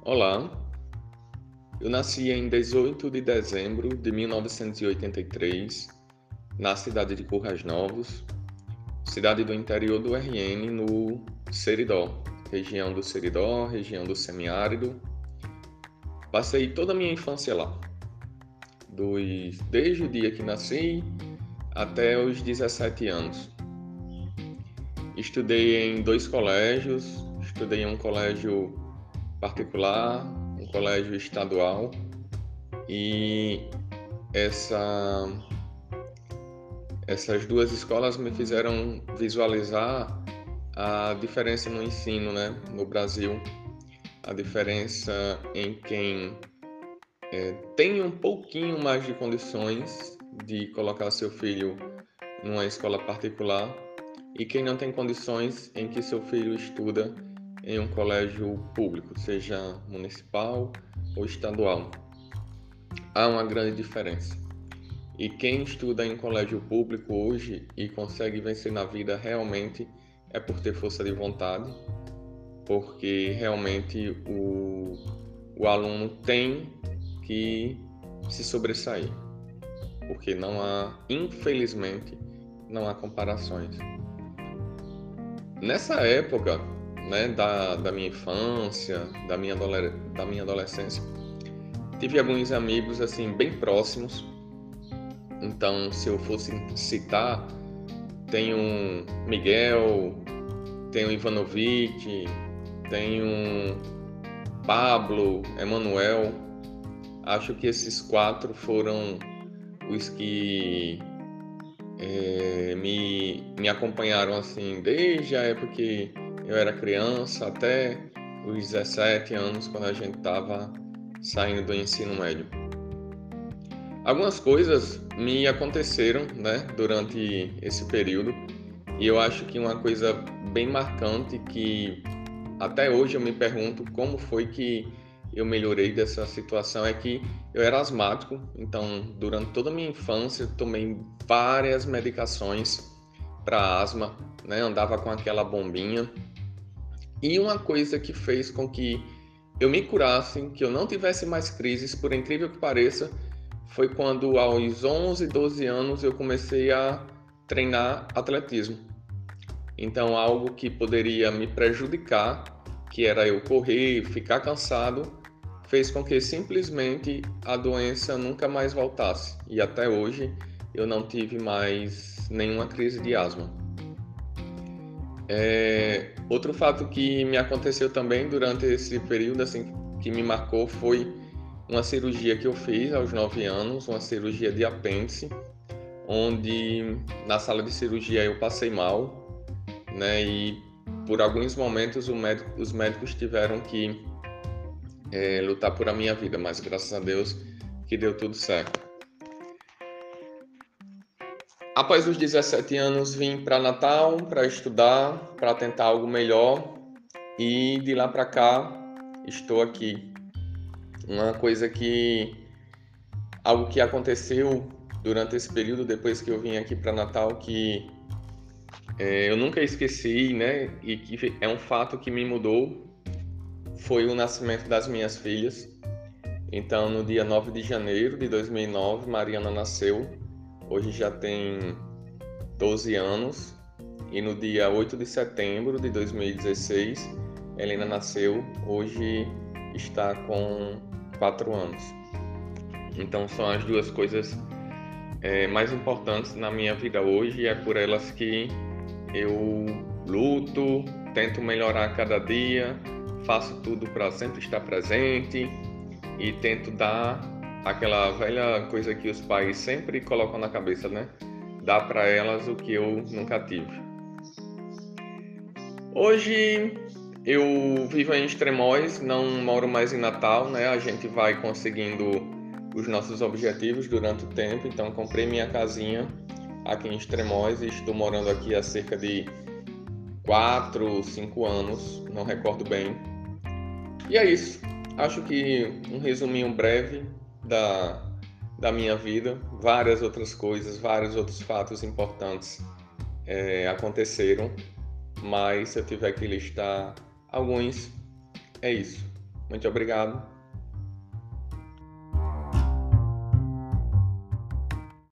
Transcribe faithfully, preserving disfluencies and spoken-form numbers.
Olá, eu nasci em dezoito de dezembro de mil novecentos e oitenta e três, na cidade de Currais Novos, cidade do interior do R N, no Seridó, região do Seridó, região do semiárido. Passei toda a minha infância lá, dos, desde o dia que nasci até os dezessete anos. Estudei em dois colégios, estudei em um colégio particular, um colégio estadual, e essa, essas duas escolas me fizeram visualizar a diferença no ensino, né, no Brasil, a diferença em quem é, tem um pouquinho mais de condições de colocar seu filho numa escola particular e quem não tem condições em que seu filho estuda em um colégio público, seja municipal ou estadual. Há uma grande diferença. E quem estuda em um colégio público hoje e consegue vencer na vida realmente é por ter força de vontade, porque realmente o, o aluno tem que se sobressair, porque não há, infelizmente, não há comparações. Nessa época, né, da, da minha infância, da minha, da minha adolescência, tive alguns amigos assim bem próximos. Então, se eu fosse citar, tem um Miguel, tem um Ivanovic, tem um Pablo, Emanuel. Acho que esses quatro foram os que é, me, me acompanharam assim desde a época que eu era criança até os dezessete anos, quando a gente estava saindo do ensino médio. Algumas coisas me aconteceram, né, durante esse período, e eu acho que uma coisa bem marcante que até hoje eu me pergunto como foi que eu melhorei dessa situação é que eu era asmático, então durante toda a minha infância eu tomei várias medicações para asma, né, andava com aquela bombinha. E uma coisa que fez com que eu me curasse, que eu não tivesse mais crises, por incrível que pareça, foi quando aos onze, doze anos eu comecei a treinar atletismo. Então algo que poderia me prejudicar, que era eu correr, ficar cansado, fez com que simplesmente a doença nunca mais voltasse. E até hoje eu não tive mais nenhuma crise de asma. É, outro fato que me aconteceu também durante esse período, assim, que me marcou, foi uma cirurgia que eu fiz aos nove anos, uma cirurgia de apêndice, onde na sala de cirurgia eu passei mal, né? E por alguns momentos médico, os médicos tiveram que é, lutar por a minha vida, mas graças a Deus que deu tudo certo. Após os dezessete anos, vim para Natal para estudar, para tentar algo melhor, e de lá para cá estou aqui. Uma coisa que algo que aconteceu durante esse período depois que eu vim aqui para Natal que é, eu nunca esqueci, né? E que é um fato que me mudou, foi o nascimento das minhas filhas. Então, no dia nove de janeiro de dois mil e nove, Mariana nasceu. Hoje já tem doze anos. E no dia oito de setembro de dois mil e dezesseis, Helena nasceu. Hoje está com quatro anos. Então, são as duas coisas é, mais importantes na minha vida hoje, e é por elas que eu luto, tento melhorar a cada dia, faço tudo para sempre estar presente e tento dar aquela velha coisa que os pais sempre colocam na cabeça, né? Dar para elas o que eu nunca tive. Hoje eu vivo em Extremóis, não moro mais em Natal, né? A gente vai conseguindo os nossos objetivos durante o tempo, então comprei minha casinha aqui em Extremóis e estou morando aqui há cerca de quatro, cinco anos, não recordo bem. E é isso. Acho que um resuminho breve da, da minha vida. Várias outras coisas, vários outros fatos importantes é, aconteceram, mas se eu tiver que listar alguns, é isso. Muito obrigado.